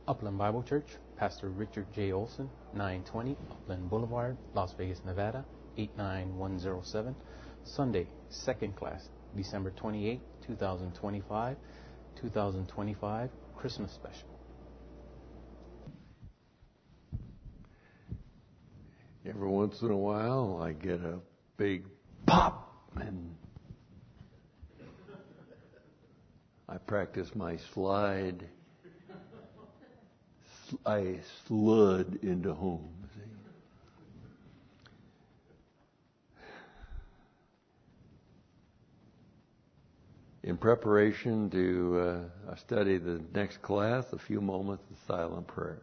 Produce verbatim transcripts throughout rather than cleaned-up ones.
Upland Bible Church, Pastor Richard J. Olson, nine twenty Upland Boulevard, Las Vegas, Nevada, eight nine one zero seven. Sunday, second class, December twenty-eighth, twenty twenty-five, twenty twenty-five, Christmas special. Every once in a while, I get a big pop, and I practice my slide. I slid into home. See? In preparation to uh, study the next class, a few moments of silent prayer.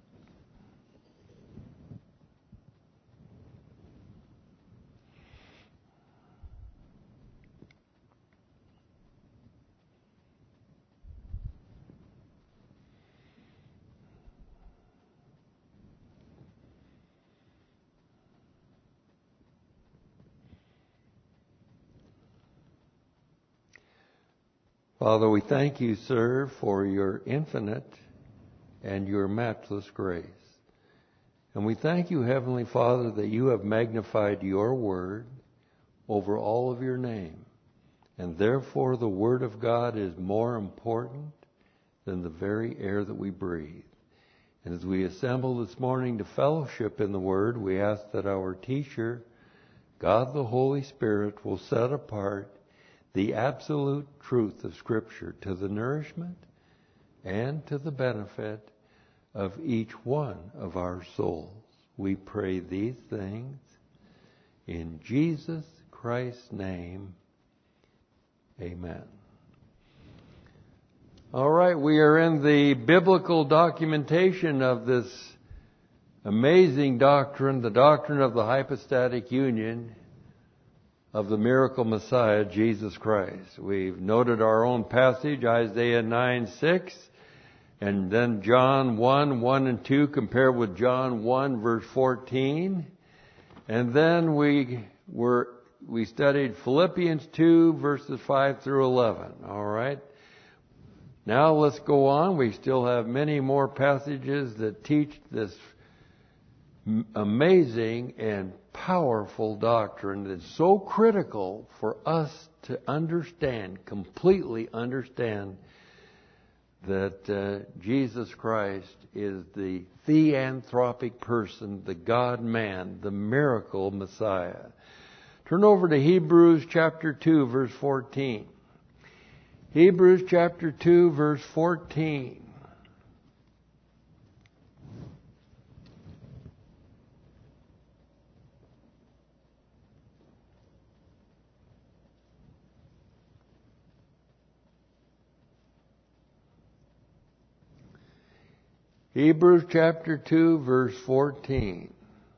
Father, we thank you, sir, for your infinite and your matchless grace. And we thank you, Heavenly Father, that you have magnified your word over all of your name. And therefore the word of God is more important than the very air that we breathe. And as we assemble this morning to fellowship in the word, we ask that our teacher, God the Holy Spirit, will set apart the absolute truth of Scripture to the nourishment and to the benefit of each one of our souls. We pray these things in Jesus Christ's name. Amen. All right, we are in the biblical documentation of this amazing doctrine, the doctrine of the hypostatic union of the miracle Messiah, Jesus Christ. We've noted our own passage, Isaiah nine six, and then John one one and two compared with John one verse fourteen. And then we were we studied Philippians two verses five through eleven. All right. Now let's go on. We still have many more passages that teach this amazing and powerful doctrine that's so critical for us to understand, completely understand, that uh, Jesus Christ is the theanthropic person, the God-man, the miracle Messiah. Turn over to Hebrews chapter two, verse fourteen. Hebrews chapter two, verse fourteen. Hebrews chapter two, verse fourteen.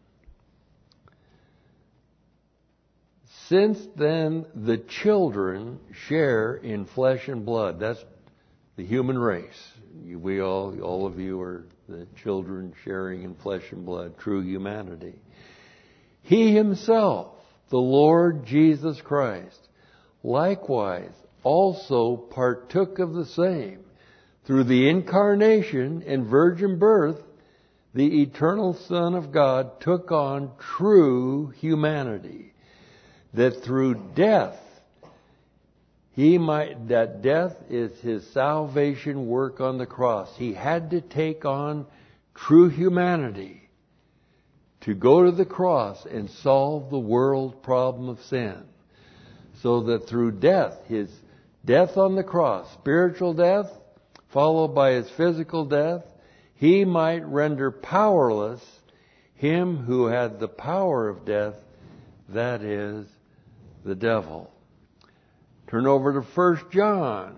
Since then the children share in flesh and blood. That's the human race. We all, all of you are the children sharing in flesh and blood, true humanity. He himself, the Lord Jesus Christ, likewise also partook of the same. Through the incarnation and virgin birth, the eternal Son of God took on true humanity, that through death, he might, that death is his salvation work on the cross. He had to take on true humanity to go to the cross and solve the world problem of sin. So that through death, his death on the cross, spiritual death, followed by his physical death, he might render powerless him who had the power of death, that is, the devil. Turn over to First John.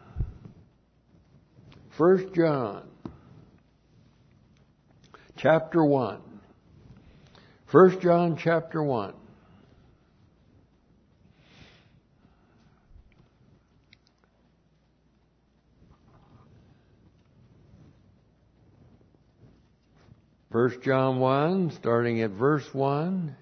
First John, chapter one. First John, chapter one. First John one, starting at verse one.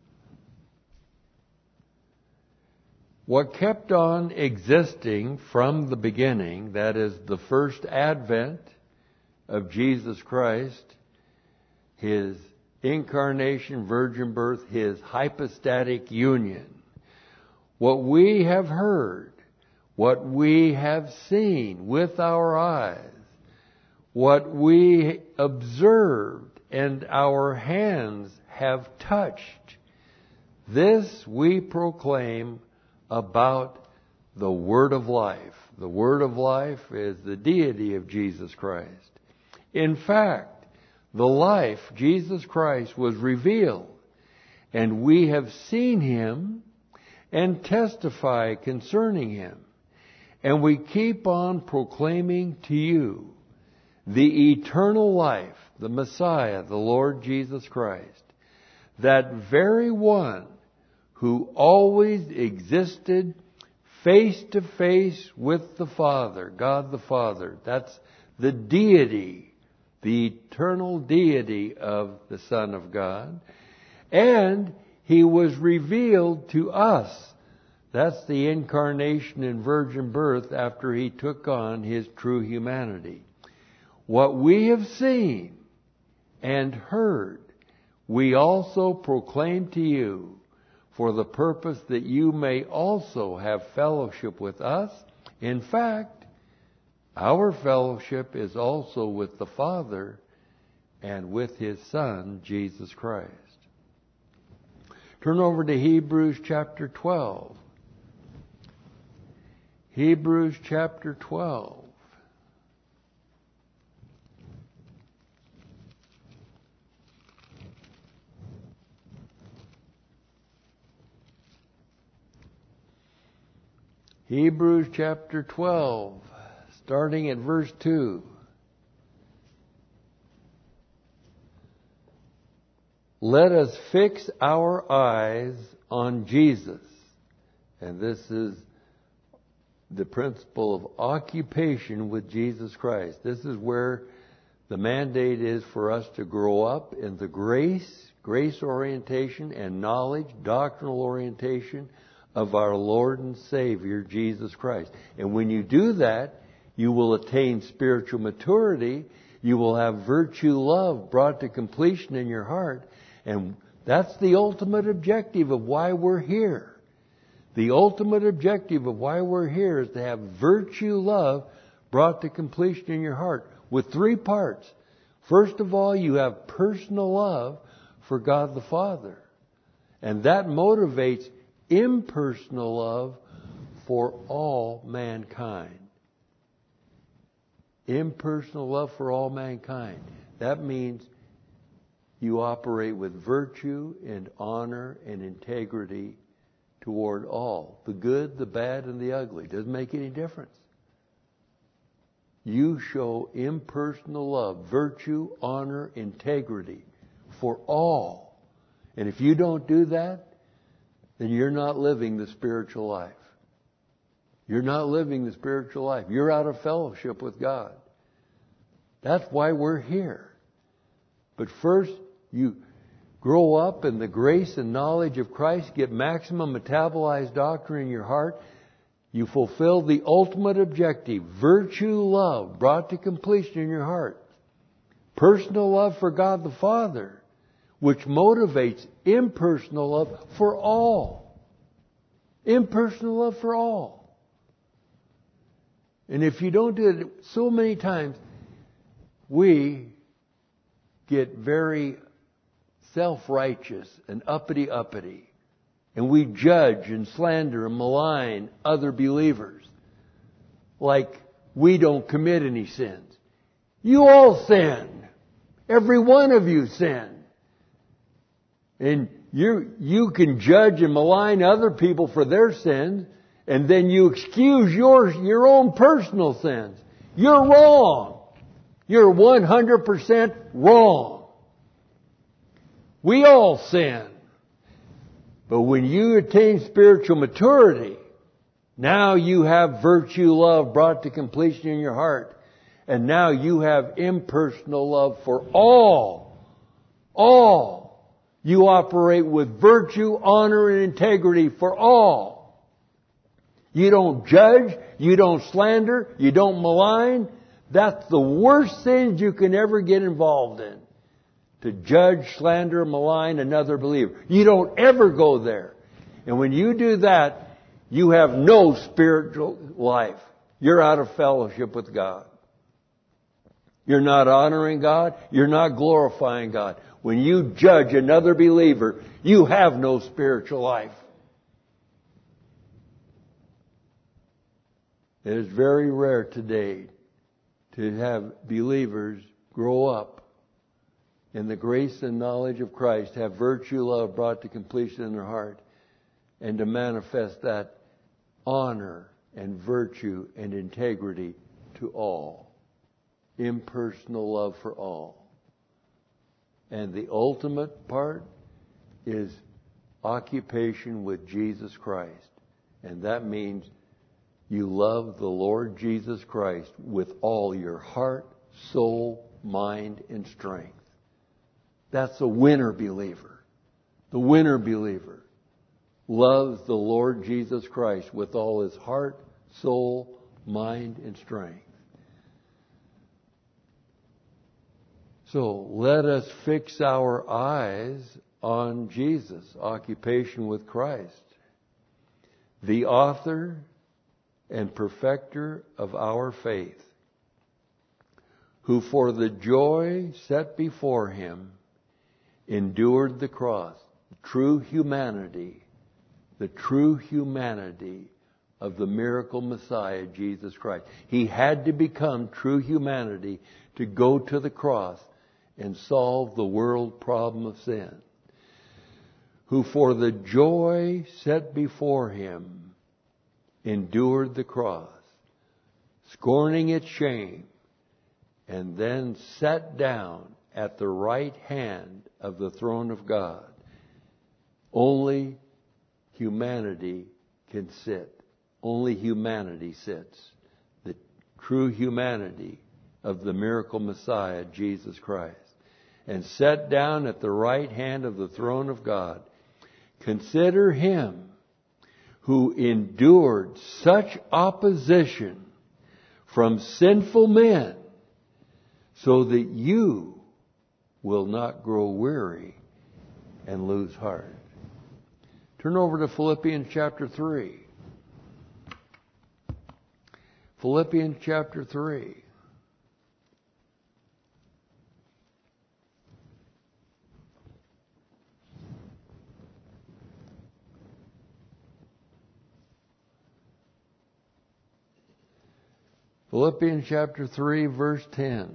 What kept on existing from the beginning, that is the first advent of Jesus Christ, His incarnation, virgin birth, His hypostatic union. What we have heard, what we have seen with our eyes, what we observed and our hands have touched, this we proclaim about the Word of life. The Word of life is the deity of Jesus Christ. In fact, the life, Jesus Christ, was revealed, and we have seen Him and testify concerning Him. And we keep on proclaiming to you the eternal life, the Messiah, the Lord Jesus Christ, that very one who always existed face to face with the Father, God the Father. That's the deity, the eternal deity of the Son of God. And He was revealed to us. That's the incarnation and virgin birth after He took on His true humanity. What we have seen and heard, we also proclaim to you, for the purpose that you may also have fellowship with us. In fact, our fellowship is also with the Father and with His Son, Jesus Christ. Turn over to Hebrews chapter twelve. Hebrews chapter twelve. Hebrews chapter twelve, starting at verse two. Let us fix our eyes on Jesus. And this is the principle of occupation with Jesus Christ. This is where the mandate is for us to grow up in the grace, grace orientation and knowledge, doctrinal orientation of our Lord and Savior, Jesus Christ. And when you do that, you will attain spiritual maturity. You will have virtue love brought to completion in your heart. And that's the ultimate objective of why we're here. The ultimate objective of why we're here is to have virtue love brought to completion in your heart with three parts. First of all, you have personal love for God the Father. And that motivates impersonal love for all mankind. Impersonal love for all mankind. That means you operate with virtue and honor and integrity toward all. The good, the bad, and the ugly. Doesn't make any difference. You show impersonal love, virtue, honor, integrity for all. And if you don't do that, then you're not living the spiritual life. You're not living the spiritual life. You're out of fellowship with God. That's why we're here. But first, you grow up in the grace and knowledge of Christ, get maximum metabolized doctrine in your heart. You fulfill the ultimate objective, virtue love brought to completion in your heart. Personal love for God the Father, which motivates impersonal love for all. Impersonal love for all. And if you don't do it, so many times we get very self-righteous and uppity-uppity. And we judge and slander and malign other believers like we don't commit any sins. You all sin. Every one of you sin. And you you can judge and malign other people for their sins, and then you excuse your, your own personal sins. You're wrong. You're one hundred percent wrong. We all sin. But when you attain spiritual maturity, now you have virtue love brought to completion in your heart. And now you have impersonal love for all. All. You operate with virtue, honor, and integrity for all. You don't judge. You don't slander. You don't malign. That's the worst sins you can ever get involved in. To judge, slander, malign another believer. You don't ever go there. And when you do that, you have no spiritual life. You're out of fellowship with God. You're not honoring God. You're not glorifying God. When you judge another believer, you have no spiritual life. It is very rare today to have believers grow up in the grace and knowledge of Christ, have virtue, love brought to completion in their heart, and to manifest that honor and virtue and integrity to all. Impersonal love for all. And the ultimate part is occupation with Jesus Christ. And that means you love the Lord Jesus Christ with all your heart, soul, mind, and strength. That's a winner believer. The winner believer loves the Lord Jesus Christ with all his heart, soul, mind, and strength. So let us fix our eyes on Jesus, occupation with Christ, the author and perfecter of our faith, who for the joy set before him endured the cross, the true humanity, the true humanity of the miracle Messiah, Jesus Christ. He had to become true humanity to go to the cross and solve the world problem of sin. Who for the joy set before him endured the cross, scorning its shame, and then sat down at the right hand of the throne of God. Only humanity can sit. Only humanity sits. The true humanity of the miracle Messiah, Jesus Christ. And sat down at the right hand of the throne of God. Consider him who endured such opposition from sinful men, so that you will not grow weary and lose heart. Turn over to Philippians chapter three. Philippians chapter three. Philippians chapter three, verse ten.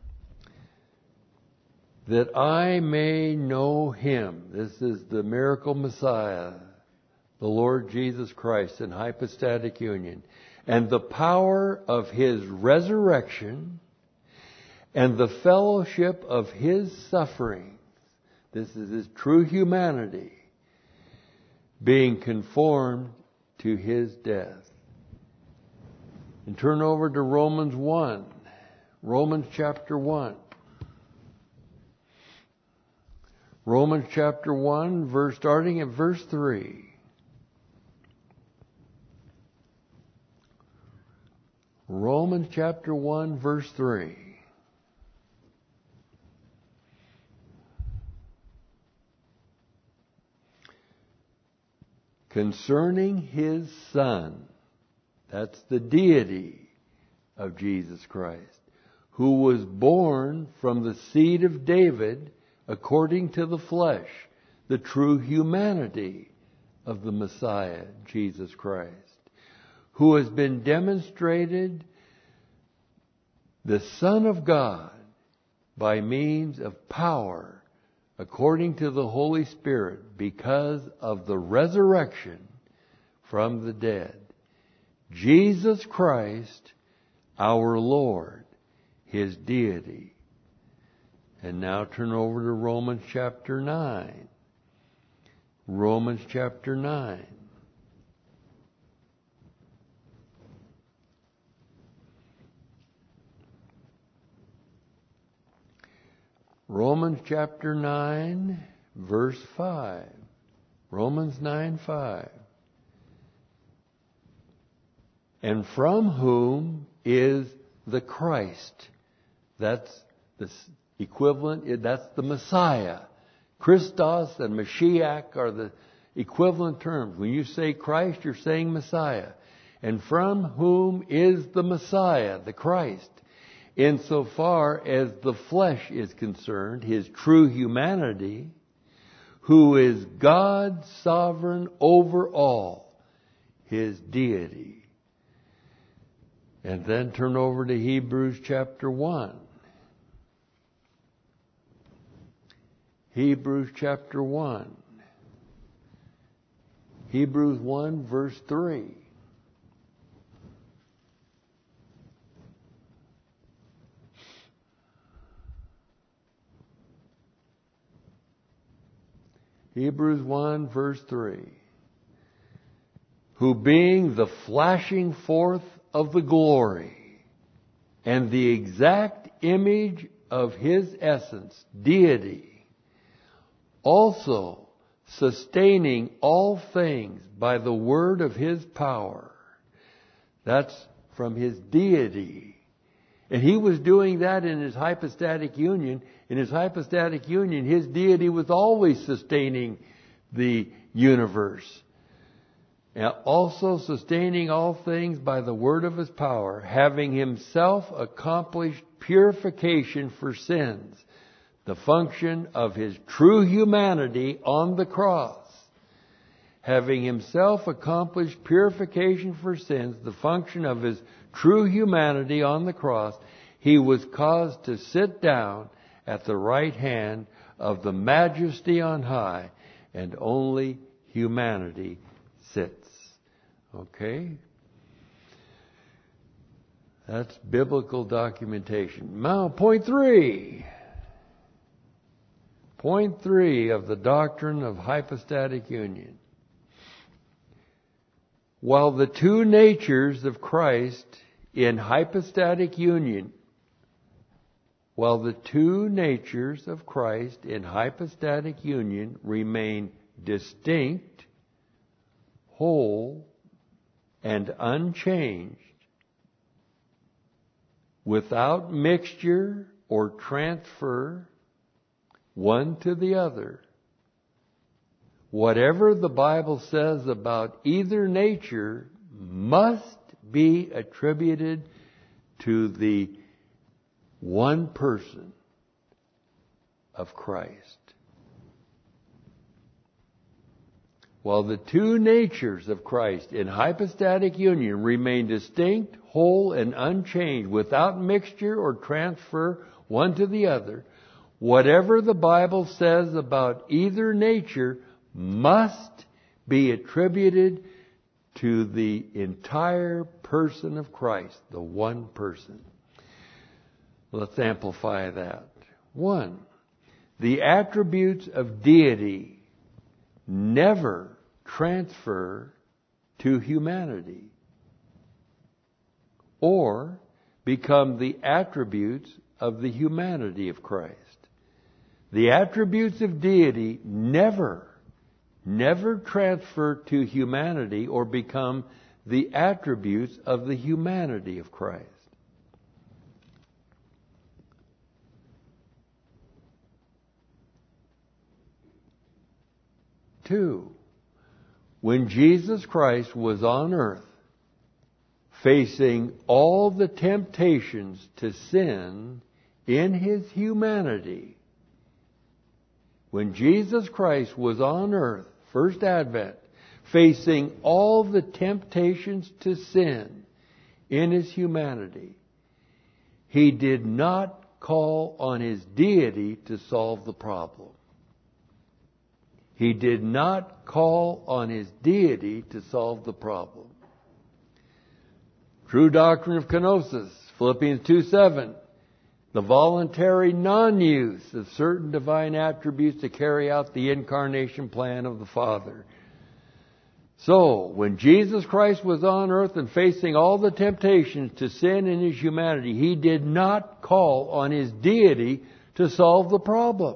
That I may know him. This is the miracle Messiah, the Lord Jesus Christ in hypostatic union. And the power of his resurrection and the fellowship of his sufferings. This is his true humanity. Being conformed to his death. And turn over to Romans one. Romans chapter one. Romans chapter one, verse starting at verse three. Romans chapter one, verse three. Concerning his Son, that's the deity of Jesus Christ, who was born from the seed of David according to the flesh, the true humanity of the Messiah, Jesus Christ, who has been demonstrated the Son of God by means of power according to the Holy Spirit because of the resurrection from the dead. Jesus Christ, our Lord, his deity. And now turn over to Romans chapter nine. Romans chapter nine. Romans chapter nine, verse five. Romans nine, five. And from whom is the Christ. That's the equivalent, that's the Messiah. Christos and Mashiach are the equivalent terms. When you say Christ, you're saying Messiah. And from whom is the Messiah, the Christ? Insofar as the flesh is concerned, his true humanity, who is God sovereign over all, his deity. And then turn over to Hebrews chapter one. Hebrews chapter one. Hebrews one verse three. Hebrews one verse three. Who being the flashing forth of the glory and the exact image of his essence, deity, also sustaining all things by the word of his power. That's from his deity. And he was doing that in his hypostatic union. In his hypostatic union, his deity was always sustaining the universe. And also sustaining all things by the word of his power, having himself accomplished purification for sins, the function of his true humanity on the cross. Having himself accomplished purification for sins, the function of his true humanity on the cross, he was caused to sit down at the right hand of the Majesty on high, and only humanity sits. Okay? That's biblical documentation. Now, point three. Point three of the doctrine of hypostatic union. While the two natures of Christ in hypostatic union, while the two natures of Christ in hypostatic union remain distinct, whole, and unchanged, without mixture or transfer one to the other, whatever the Bible says about either nature must be attributed to the one person of Christ. While the two natures of Christ in hypostatic union remain distinct, whole, and unchanged, without mixture or transfer one to the other, whatever the Bible says about either nature must be attributed to the entire person of Christ, the one person. Let's amplify that. One, the attributes of deity never transfer to humanity or become the attributes of the humanity of Christ. The attributes of deity never, never transfer to humanity or become the attributes of the humanity of Christ. Two, when Jesus Christ was on earth, facing all the temptations to sin in his humanity, when Jesus Christ was on earth, first advent, facing all the temptations to sin in his humanity, he did not call on his deity to solve the problem. He did not call on his deity to solve the problem. True doctrine of kenosis, Philippians two seven. The voluntary non-use of certain divine attributes to carry out the incarnation plan of the Father. So, when Jesus Christ was on earth and facing all the temptations to sin in his humanity, he did not call on his deity to solve the problem.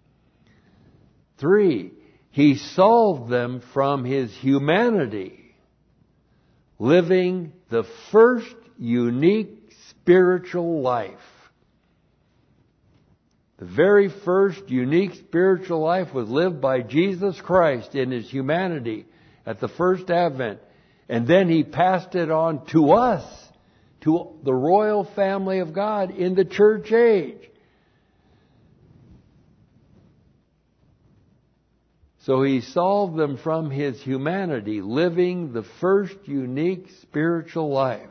Three, he solved them from his humanity, living the first unique spiritual life. The very first unique spiritual life was lived by Jesus Christ in His humanity at the first advent. And then He passed it on to us, to the royal family of God in the church age. So He solved them from His humanity, living the first unique spiritual life.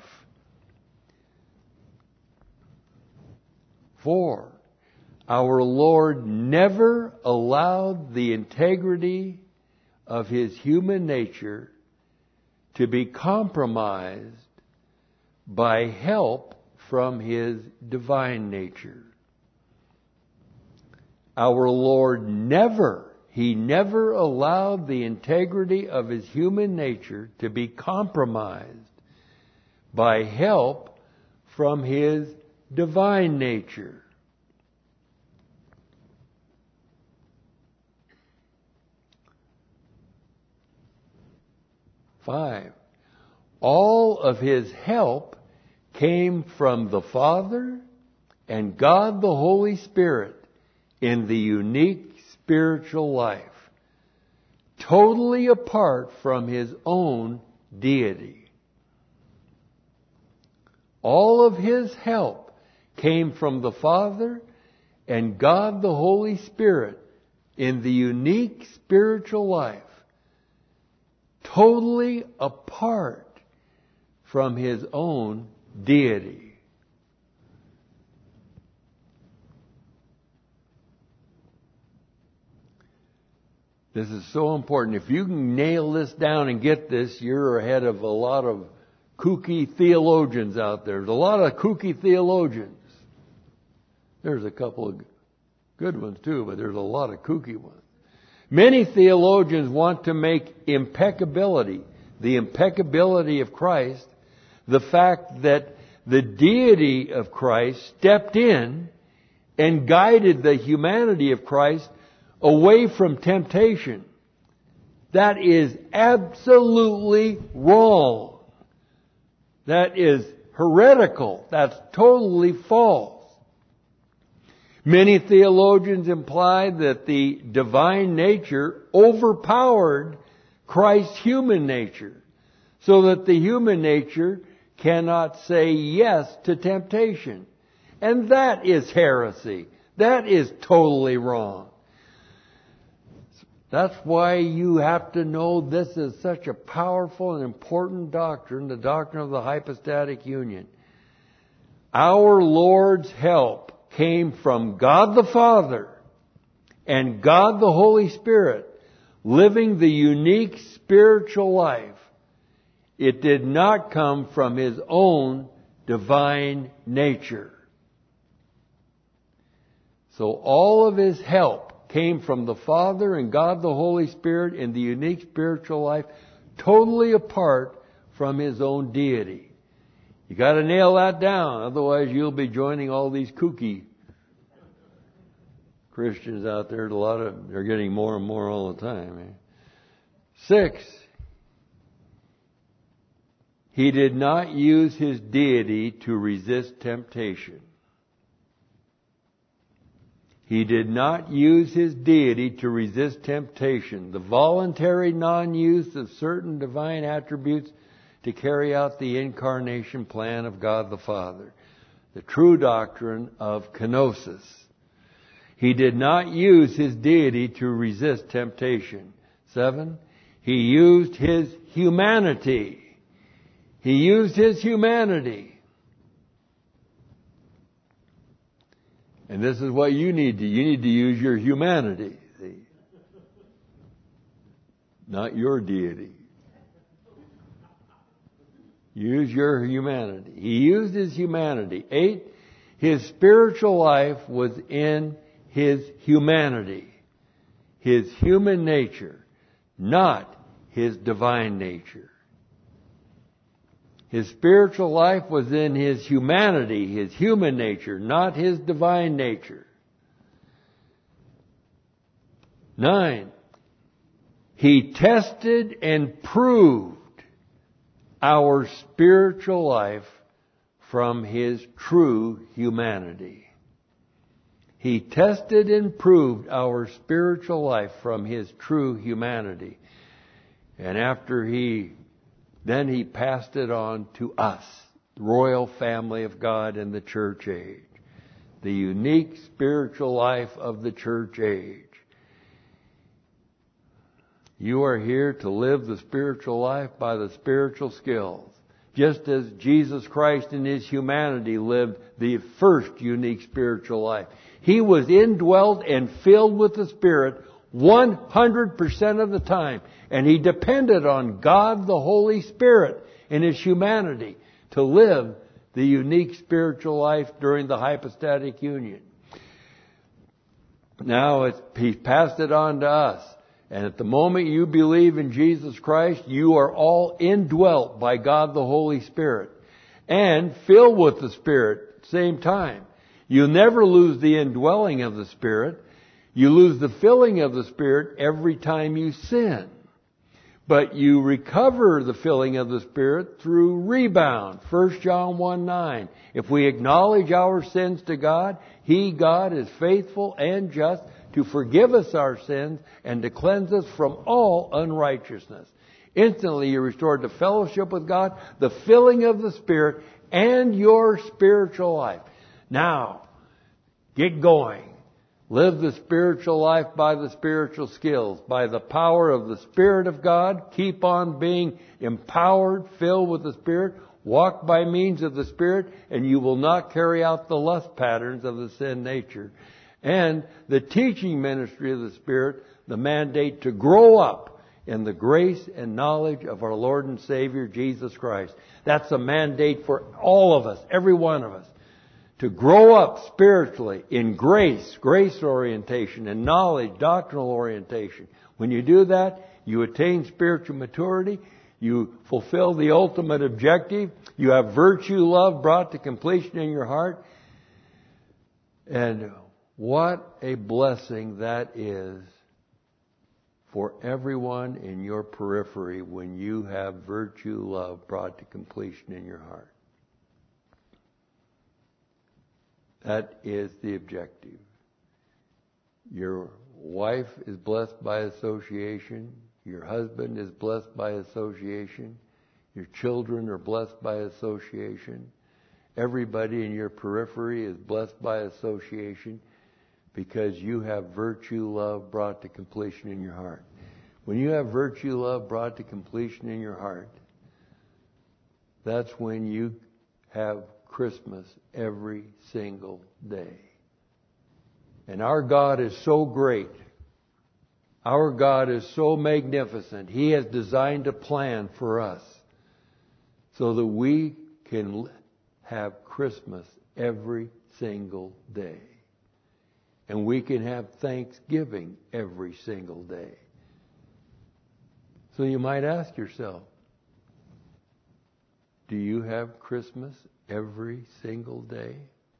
Four, our Lord never allowed the integrity of His human nature to be compromised by help from His divine nature. Our Lord never, He never allowed the integrity of His human nature to be compromised by help from His divine nature. Five, all of His help came from the Father and God the Holy Spirit in the unique spiritual life, totally apart from His own deity. All of His help came from the Father and God the Holy Spirit in the unique spiritual life, totally apart from His own deity. This is so important. If you can nail this down and get this, you're ahead of a lot of kooky theologians out there. There's a lot of kooky theologians. There's a couple of good ones too, but there's a lot of kooky ones. Many theologians want to make impeccability, the impeccability of Christ, the fact that the deity of Christ stepped in and guided the humanity of Christ away from temptation. That is absolutely wrong. That is heretical. That's totally false. Many theologians imply that the divine nature overpowered Christ's human nature, so that the human nature cannot say yes to temptation. And that is heresy. That is totally wrong. That's why you have to know this is such a powerful and important doctrine, the doctrine of the hypostatic union. Our Lord's help came from God the Father and God the Holy Spirit, living the unique spiritual life. It did not come from His own divine nature. So all of His help came from the Father and God the Holy Spirit in the unique spiritual life, totally apart from His own deity. You got to nail that down, otherwise you'll be joining all these kooky Christians out there. A lot of they're getting more and more all the time. Eh? Six, He did not use His deity to resist temptation. He did not use His deity to resist temptation. The voluntary non-use of certain divine attributes to carry out the incarnation plan of God the Father. The true doctrine of kenosis. He did not use His deity to resist temptation. Seven, He used His humanity. He used His humanity. And this is what you need to. You need to use your humanity. See? Not your deity. Use your humanity. He used His humanity. Eight, His spiritual life was in His humanity. His human nature, not His divine nature. His spiritual life was in His humanity, His human nature, not His divine nature. Nine, He tested and proved our spiritual life from His true humanity. He tested and proved our spiritual life from His true humanity. And after He, then He passed it on to us, the royal family of God in the church age. The unique spiritual life of the church age. You are here to live the spiritual life by the spiritual skills. Just as Jesus Christ in His humanity lived the first unique spiritual life. He was indwelt and filled with the Spirit one hundred percent of the time. And He depended on God the Holy Spirit in His humanity to live the unique spiritual life during the hypostatic union. Now it's, He passed it on to us. And at the moment you believe in Jesus Christ, you are all indwelt by God the Holy Spirit. And filled with the Spirit at the same time. You never lose the indwelling of the Spirit. You lose the filling of the Spirit every time you sin. But you recover the filling of the Spirit through rebound. First John one nine. If we acknowledge our sins to God, He, God, is faithful and just to forgive us our sins and to cleanse us from all unrighteousness. Instantly you're restored to fellowship with God, the filling of the Spirit, and your spiritual life. Now, get going. Live the spiritual life by the spiritual skills. By the power of the Spirit of God, keep on being empowered, filled with the Spirit. Walk by means of the Spirit, and you will not carry out the lust patterns of the sin nature. And the teaching ministry of the Spirit, the mandate to grow up in the grace and knowledge of our Lord and Savior Jesus Christ. That's a mandate for all of us, every one of us. To grow up spiritually in grace, grace orientation, and knowledge, doctrinal orientation. When you do that, you attain spiritual maturity. You fulfill the ultimate objective. You have virtue, love brought to completion in your heart. And what a blessing that is for everyone in your periphery when you have virtue, love brought to completion in your heart. That is the objective. Your wife is blessed by association. Your husband is blessed by association. Your children are blessed by association. Everybody in your periphery is blessed by association because you have virtue, love brought to completion in your heart. When you have virtue, love brought to completion in your heart, that's when you have Christmas every single day. And our God is so great. Our God is so magnificent. He has designed a plan for us so that we can have Christmas every single day. And we can have Thanksgiving every single day. So you might ask yourself, do you have Christmas every single day?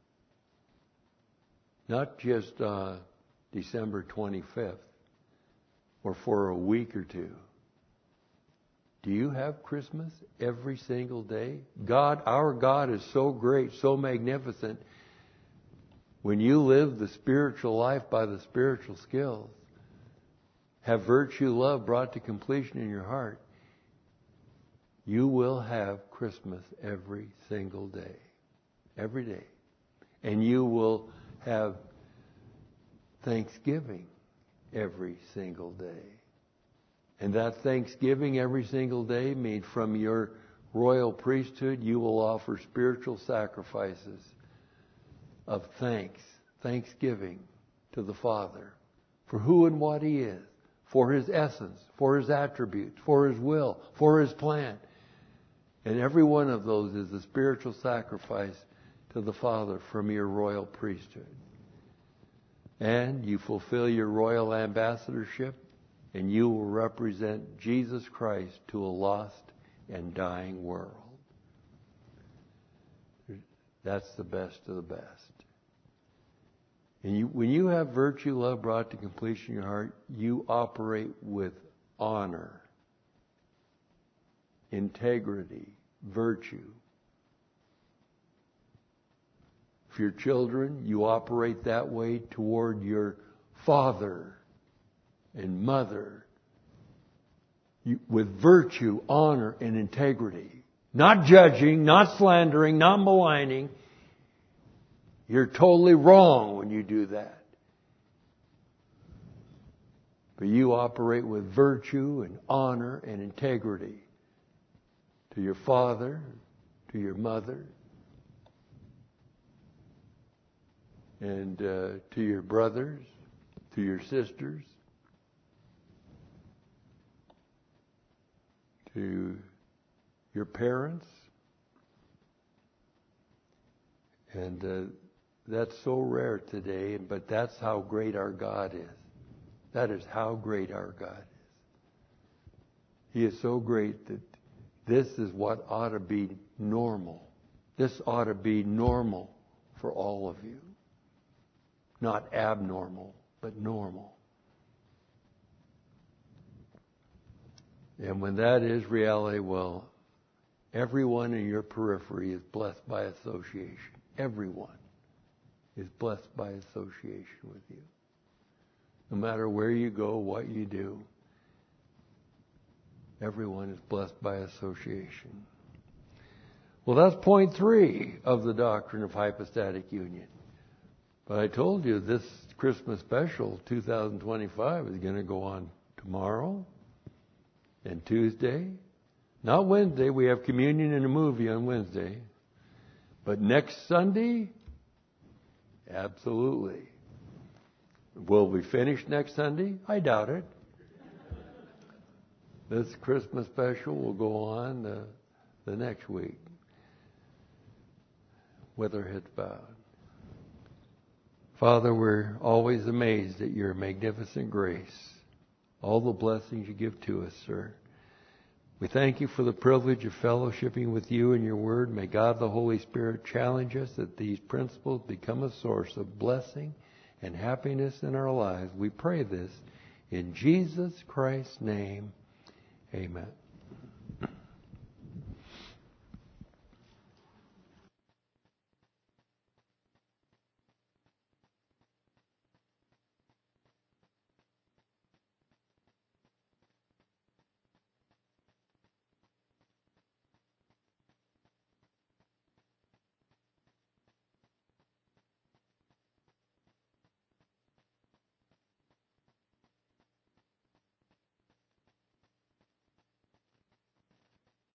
Not just uh, December twenty-fifth or for a week or two. Do you have Christmas every single day? God, our God is so great, so magnificent. When you live the spiritual life by the spiritual skills, have virtue, love brought to completion in your heart, you will have Christmas every single day. Every day. And you will have Thanksgiving every single day. And that Thanksgiving every single day means from your royal priesthood you will offer spiritual sacrifices of thanks, thanksgiving to the Father for who and what He is, for His essence, for His attributes, for His will, for His plan. And every one of those is a spiritual sacrifice to the Father from your royal priesthood. And you fulfill your royal ambassadorship, and you will represent Jesus Christ to a lost and dying world. That's the best of the best. And you, when you have virtue, love brought to completion in your heart, you operate with honor, integrity, virtue. If you're children, you operate that way toward your father and mother you, with virtue, honor, and integrity. Not judging, not slandering, not maligning. You're totally wrong when you do that. But you operate with virtue and honor and integrity to your father, to your mother, and uh, to your brothers, to your sisters, to your parents. And uh, that's so rare today, but that's how great our God is. That is how great our God is. He is so great that this is what ought to be normal. This ought to be normal for all of you. Not abnormal, but normal. And when that is reality, well, everyone in your periphery is blessed by association. Everyone is blessed by association with you. No matter where you go, what you do, everyone is blessed by association. Well, that's point three of the doctrine of hypostatic union. But I told you this Christmas special two thousand twenty-five is going to go on tomorrow and Tuesday. Not Wednesday. We have communion and a movie on Wednesday. But next Sunday, absolutely. Will we finish next Sunday? I doubt it. This Christmas special will go on the, the next week. With our heads bowed. Father, we're always amazed at your magnificent grace. All the blessings you give to us, sir. We thank you for the privilege of fellowshipping with you and your word. May God the Holy Spirit challenge us that these principles become a source of blessing and happiness in our lives. We pray this in Jesus Christ's name. Amen.